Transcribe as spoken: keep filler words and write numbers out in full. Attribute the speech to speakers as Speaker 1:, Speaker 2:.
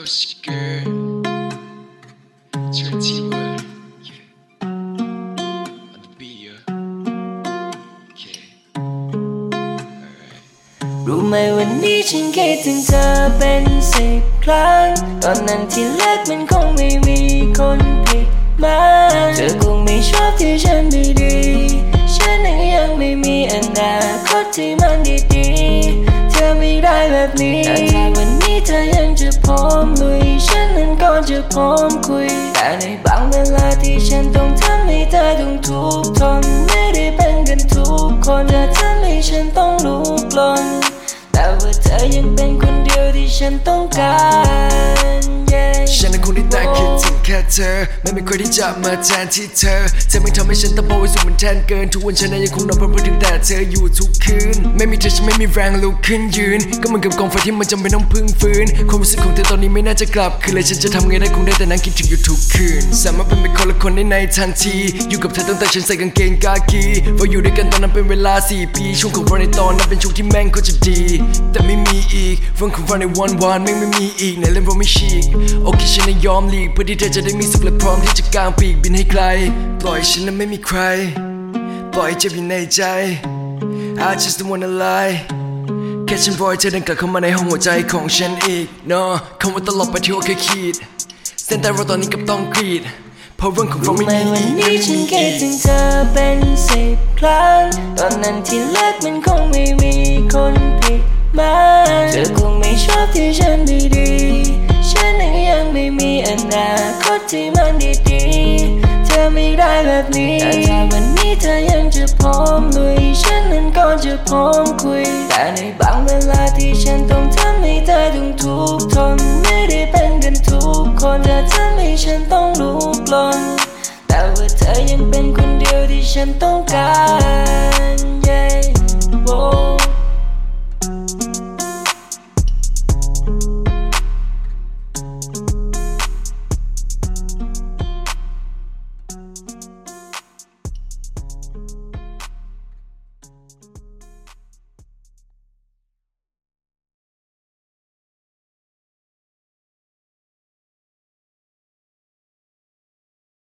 Speaker 1: It's your girl, twenty word, yeah. On the beat, yeah. Okay, alright.
Speaker 2: รู้ไหมวันนี้ฉันคิดถึงเธอเป็นสิบครั้งตอนนั้นที่เลิกมันคงไม่มีคนผิดมาเธอคงไม่ชอบที่ฉันไม่ดีฉันนั้นยังไม่มีอนาคตที่มันดีๆเธอไม่ได้แบบนี้แต่ถ้าวันนี้เธอยังจะพร้อมลุยฉันนั้นก็จะพร้อมคุยแต่ในบางเวลาที่ฉันต้องทำให้เธอต้องทุกข์ทนไม่ได้เป็นกันทุกคนจะทำให้ฉันต้องลุกลนแต่ว่าเธอยังเป็นคนเดียวที่ฉันต้องการ
Speaker 1: ฉันนั้นคงได้แต่คิดถึงแค่เธอไม่มีใครที่จะมาแทนที่เธอเธอไม่ทำให้ฉันต้องบอกว่าสุดมันแทนเกินทุกวันฉันนั้นยังคงนอนเพราะพูดถึงแต่เธออยู่ทุกคืนไม่มีเธอฉันไม่มีแรงลุกขึ้นยืนก็เหมือนกับกองไฟที่มันจำเป็นต้องพึ่งฟื้นความรู้สึกของเธอตอนนี้ไม่น่าจะกลับคืนเลยฉันจะทำไงได้คงได้แต่นั่งคิดถึงอยู่ทุกคืนสามารถเป็นไปคนละคนได้ในทันทีอยู่กับเธอตั้งแต่ฉันใส่กางเกงกากีเราอยู่ด้วยกันตอนนั้นเป็นเวลาสี่ปีช่วงของเราในตอนนั้นเป็นช่วงที่แม่งก็จะดีแต่ไม่มีอีกเรื่องของเราในวันวานแม่งไม่มีอีกในเล่มเราไม่ฉีกโอเคฉันนั้นยอมหลีกเพื่อที่เธอจะได้มีสุขและพร้อมที่จะกางปีกบินให้ไกลปล่อยฉันนั้นไม่มีใครปล่อยเจ็บอยู่ในใจ I just don't wanna lie แค่ฉันรอให้เธอเดินกลับเข้ามาในห้องหัวใจของฉันอีก No คำว่าตลอดไปที่ว่าเคยขีดเส้นแต่เราตอนนี้กับต้องกรีดเพราะเรื่องของเราไม่มีอีก
Speaker 2: วันนี้ฉันคิดถึงเธอเป็นสิบครั้งตอนนั้นที่เลิกมันคงไม่มีคนผิดมาเธอคงไม่ชอบที่ฉันไม่ดีฉันนั้นยังไม่มีอนาคตที่มันดีๆเธอไม่ได้แบบนี้แต่ถ้าวันนี้เธอยังจะพร้อมลุยฉันนั้นก็จะพร้อมคุยแต่ในบางเวลาที่ฉันต้องทำให้เธอต้องทุกข์ทนไม่ได้เป็นกันทุกคนจะทำให้ฉันต้องลุกลนแต่ว่าเธอยังเป็นคนเดียวที่ฉันต้องการ